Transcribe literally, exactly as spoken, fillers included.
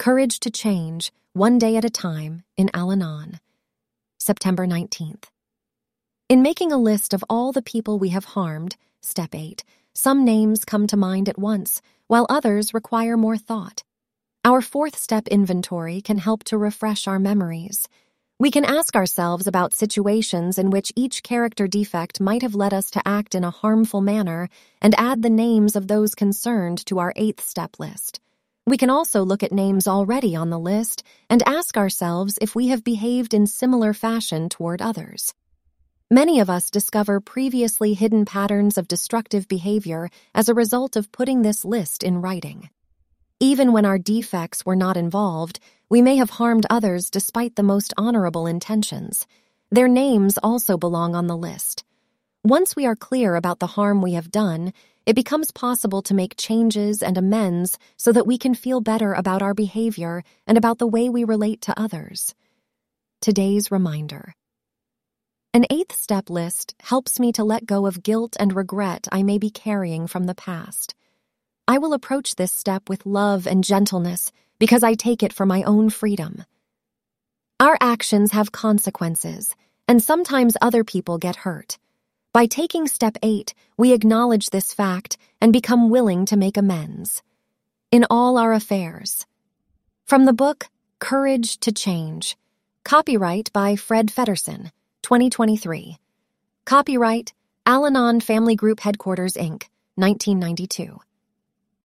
Courage to Change, One Day at a Time, in Al-Anon. September nineteenth. In making a list of all the people we have harmed, Step eight, some names come to mind at once, while others require more thought. Our fourth step inventory can help to refresh our memories. We can ask ourselves about situations in which each character defect might have led us to act in a harmful manner and add the names of those concerned to our eighth step list. We can also look at names already on the list and ask ourselves if we have behaved in similar fashion toward others. Many of us discover previously hidden patterns of destructive behavior as a result of putting this list in writing. Even when our defects were not involved, we may have harmed others despite the most honorable intentions. Their names also belong on the list. Once we are clear about the harm we have done, it becomes possible to make changes and amends so that we can feel better about our behavior and about the way we relate to others. Today's reminder. An eighth step list helps me to let go of guilt and regret I may be carrying from the past. I will approach this step with love and gentleness because I take it for my own freedom. Our actions have consequences, and sometimes other people get hurt. By taking step eight, we acknowledge this fact and become willing to make amends. In all our affairs. From the book, Courage to Change. Copyright by Fred Feddersen, twenty twenty-three. Copyright, Al-Anon Family Group Headquarters, Incorporated, nineteen ninety-two.